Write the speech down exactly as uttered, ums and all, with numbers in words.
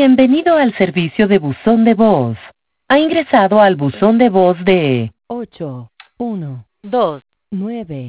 Bienvenido al servicio de buzón de voz. Ha ingresado al buzón de voz de ocho, uno, dos, nueve,